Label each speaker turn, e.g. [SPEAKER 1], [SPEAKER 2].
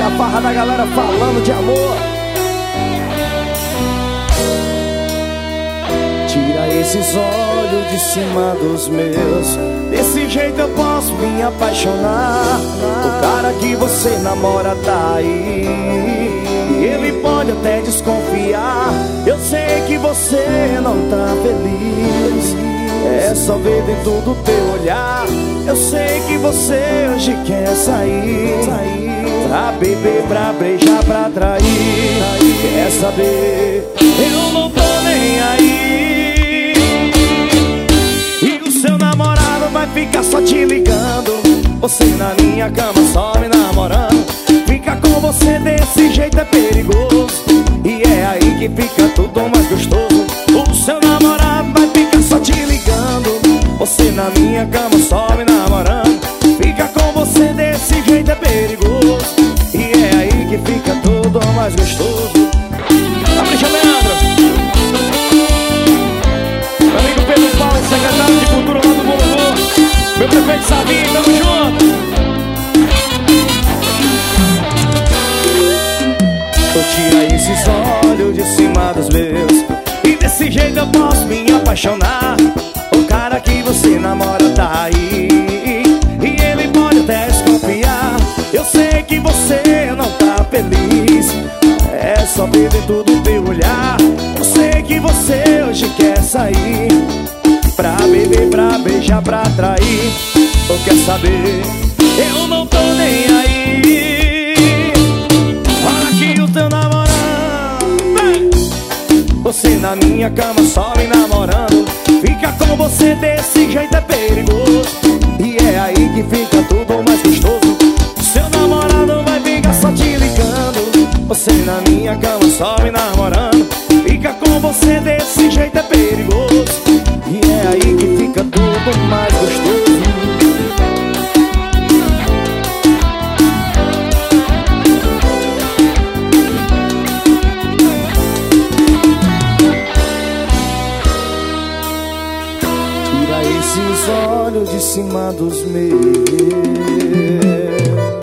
[SPEAKER 1] é a farra da galera falando de amor. Tira esses olhos de cima dos meus, desse jeito eu posso me apaixonar. O cara que você namora tá aí, e ele pode até desconfiar. Eu sei que você não tá feliz, é só ver dentro do teu olhar. Eu sei que você hoje quer sair, pra beber, pra beijar, pra trair. Quer saber? Eu não tô nem aí. E o seu namorado vai ficar só te ligando, você na minha cama só me namorando. Fica com você desse jeito é perigoso, e é aí que fica tudo mais gostoso. O seu namorado vai ficar só te ligando, você na minha cama só me namorando. Fica com você desse jeito é perigoso, e é aí que fica tudo mais gostoso. Capricha, Leandro. Meu amigo Pedro Paulo, secretário de Cultura lá do Bolo. Meu prefeito Sabinho, tamo junto. Tira esses olhos de cima dos meus, e desse jeito eu posso me apaixonar. O cara que você namora tá aí, e ele pode até desconfiar. Eu sei que você não tá feliz, é só ver dentro do teu olhar. Eu sei que você hoje quer sair, pra beber, pra beijar, pra trair. Ou quer saber? Eu não tô nem aí. Olha que o teu namorado, você na minha cama só me namorando. Fica com você desse jeito é perigoso, e é aí que fica tudo mais gostoso. Seu namorado vai ficar só te ligando, você na minha cama só me namorando. Fica com você desse jeito é perigoso, e é aí que fica tudo mais gostoso. Tira esses olhos de cima dos meus.